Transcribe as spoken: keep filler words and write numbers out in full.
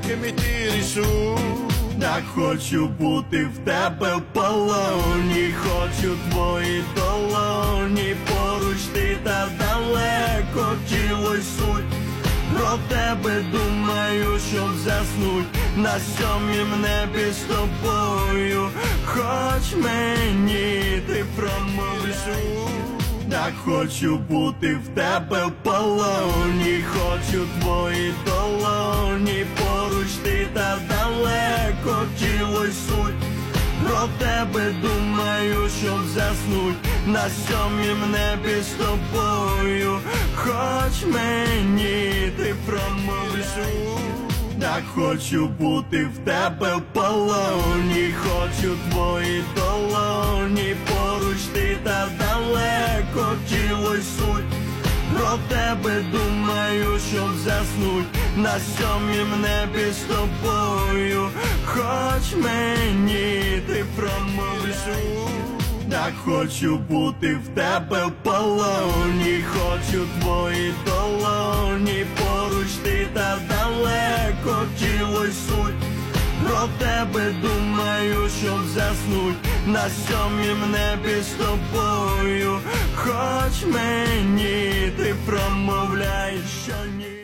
якими ти рішу. Так хочу бути в тебе в полоні, хочу твої долоні, поруч ти та далеко, тіло й суть. Про тебе думаю, щоб заснуть на сьомім небі з тобою. Хоч мені ти промовляєш, так хочу бути в тебе в полоні, хочу твої долоні, поруч ти та далеко, тіло й суть. Про тебе думаю, щоб заснуть на сьомім небі з тобою. Хоч мені ти промовляєш, так хочу бути в тебе в полоні, хочу твої долоні, поруч ти та далеко, тіло й суть. Про тебе думаю, щоб заснуть на сьомім небі з тобою. Хоч мені ти промовляєш, так хочу бути в тебе в полоні, хочу твої долоні, поруч ти та далеко, тіло й суть. Про тебе думаю, щоб заснуть на сьомім небі з тобою. Хоч мені ти промовляєш, що ні.